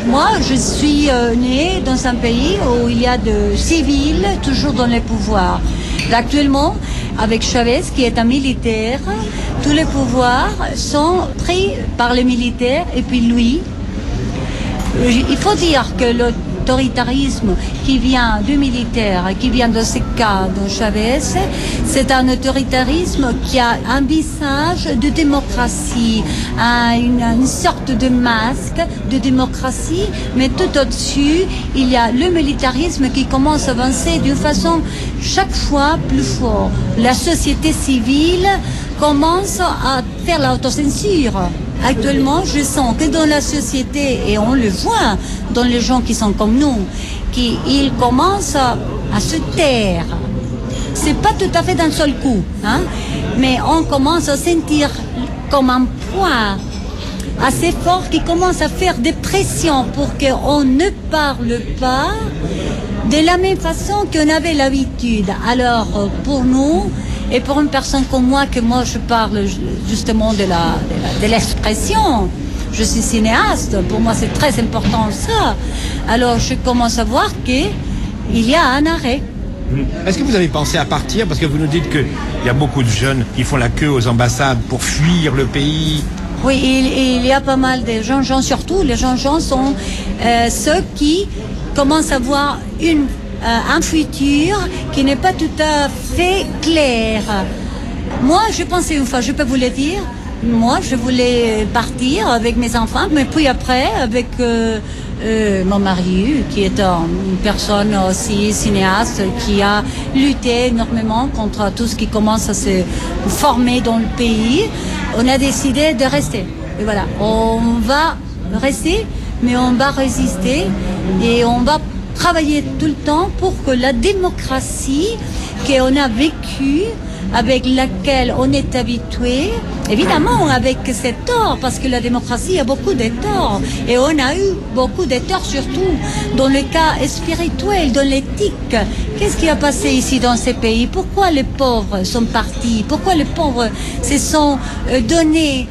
Moi, je suis née dans un pays où il y a de civils toujours dans les pouvoirs. Actuellement, avec Chavez, qui est un militaire, tous les pouvoirs sont pris par les militaires et puis lui. Il faut dire que l'autoritarisme qui vient du militaire, qui vient de ce cas de Chavez, c'est un autoritarisme qui a un visage de démocratie, une sorte de masque de démocratie, mais tout au-dessus, il y a le militarisme qui commence à avancer d'une façon chaque fois plus forte. La société civile commence à faire l'autocensure. Actuellement, je sens que dans la société, et on le voit dans les gens qui sont comme nous, qu'ils commencent à se taire. C'est pas tout à fait d'un seul coup, hein, mais on commence à sentir comme un poids assez fort qui commence à faire des pressions pour qu'on ne parle pas de la même façon qu'on avait l'habitude. Alors, pour nous, et pour une personne comme moi, je parle justement de l'expression, je suis cinéaste, pour moi c'est très important ça. Alors je commence à voir qu'il y a un arrêt. Est-ce que vous avez pensé à partir? Parce que vous nous dites qu'il y a beaucoup de jeunes qui font la queue aux ambassades pour fuir le pays. Oui, il y a pas mal de jeunes, surtout les jeunes sont ceux qui commencent à voir un futur qui n'est pas tout à fait clair. Moi, je pensais une fois, je peux vous le dire, moi, je voulais partir avec mes enfants, mais puis après, avec mon mari, qui est une personne aussi cinéaste, qui a lutté énormément contre tout ce qui commence à se former dans le pays, on a décidé de rester. Et voilà, on va rester, mais on va résister et on va travailler tout le temps pour que la démocratie qu'on a vécue, avec laquelle on est habitué, évidemment avec ses torts, parce que la démocratie a beaucoup de torts, et on a eu beaucoup de torts surtout dans le cas spirituel, dans l'éthique. Qu'est-ce qui a passé ici dans ces pays? Pourquoi les pauvres sont partis? Pourquoi les pauvres se sont donnés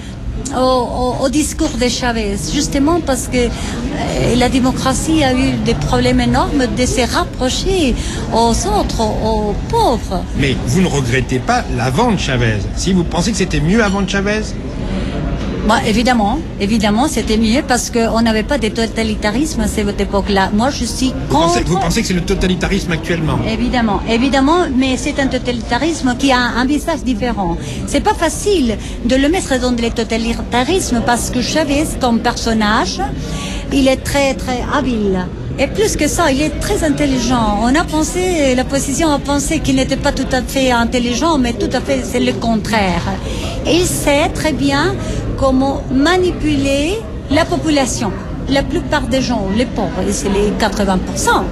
au discours de Chavez? Justement parce que la démocratie a eu des problèmes énormes de se rapprocher aux autres, aux pauvres. Mais vous ne regrettez pas l'avant de Chavez? Si vous pensez que c'était mieux avant de Chavez? Bah, évidemment, c'était mieux parce qu'on n'avait pas de totalitarisme à cette époque-là. Moi, je suis contre. Vous pensez que c'est le totalitarisme actuellement? Évidemment, mais c'est un totalitarisme qui a un visage différent. C'est pas facile de le mettre dans le totalitarisme parce que Chavez, comme personnage, il est très, très habile. Et plus que ça, il est très intelligent. L'opposition a pensé qu'il n'était pas tout à fait intelligent, mais tout à fait, c'est le contraire. Et il sait très bien comment manipuler la population. La plupart des gens, les pauvres, et c'est les 80%.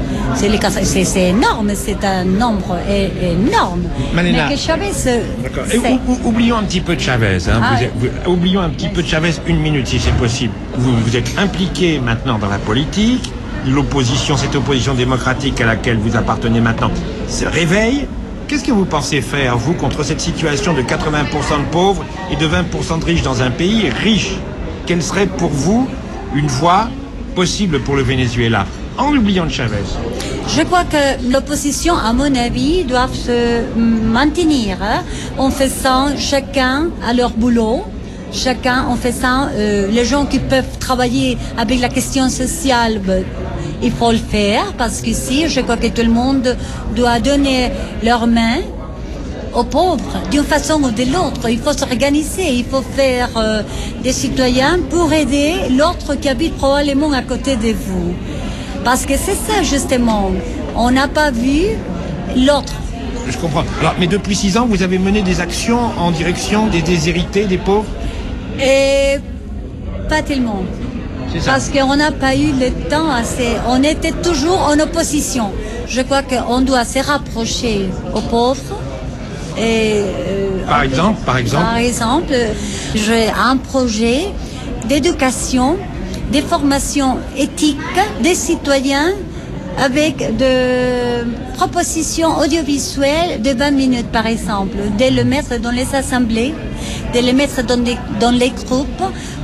C'est énorme, c'est un nombre énorme. Malena, mais que Chavez... D'accord. Oublions un petit peu de Chavez. Oublions un petit peu de Chavez, une minute si c'est possible. Vous êtes impliqué maintenant dans la politique. L'opposition, cette opposition démocratique à laquelle vous appartenez maintenant, se réveille. Qu'est-ce que vous pensez faire, vous, contre cette situation de 80% de pauvres et de 20% de riches dans un pays riche? Quelle serait pour vous une voie possible pour le Venezuela, en oubliant Chavez? Je crois que l'opposition, à mon avis, doit se maintenir en faisant chacun à leur boulot. Chacun en faisant, les gens qui peuvent travailler avec la question sociale, il faut le faire, parce qu'ici, je crois que tout le monde doit donner leurs mains aux pauvres, d'une façon ou de l'autre. Il faut s'organiser, il faut faire des citoyens pour aider l'autre qui habite probablement à côté de vous. Parce que c'est ça, justement. On n'a pas vu l'autre. Je comprends. Alors, mais depuis 6 ans, vous avez mené des actions en direction des déshérités, des pauvres? Et pas tellement. Parce qu'on n'a pas eu le temps assez. On était toujours en opposition. Je crois qu'on doit se rapprocher aux pauvres. Et, par exemple, j'ai un projet d'éducation, des formations éthiques des citoyens avec des propositions audiovisuelles de 20 minutes, par exemple, de le mettre dans les assemblées, de le mettre dans les groupes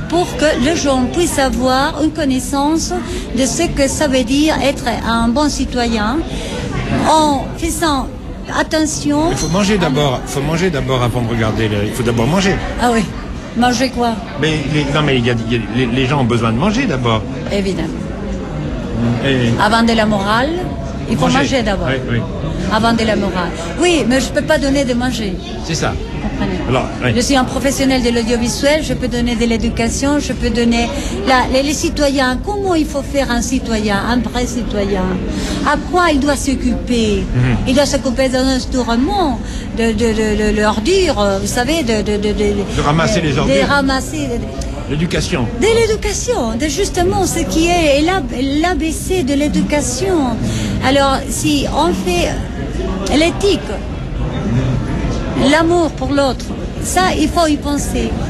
pour que les gens puissent avoir une connaissance de ce que ça veut dire être un bon citoyen, en faisant attention. Il faut manger d'abord. Il faut manger d'abord avant de regarder. Il faut d'abord manger. Ah oui. Manger quoi? Mais les gens ont besoin de manger d'abord. Évidemment. Et... Avant de la morale, il faut manger d'abord. Oui, oui. Avant de la morale. Oui, mais je ne peux pas donner de manger. C'est ça. Comprenez. Alors, oui. Je suis un professionnel de l'audiovisuel, je peux donner de l'éducation, je peux donner les citoyens. Comment il faut faire un citoyen, un vrai citoyen? À quoi il doit s'occuper? Il doit s'occuper d'un environnement, de l'ordure, vous savez, de ramasser les ordures. De ramasser. L'éducation. De l'éducation, de justement ce qui est l'ABC de l'éducation. Alors, si on fait l'éthique, l'amour pour l'autre, ça, il faut y penser.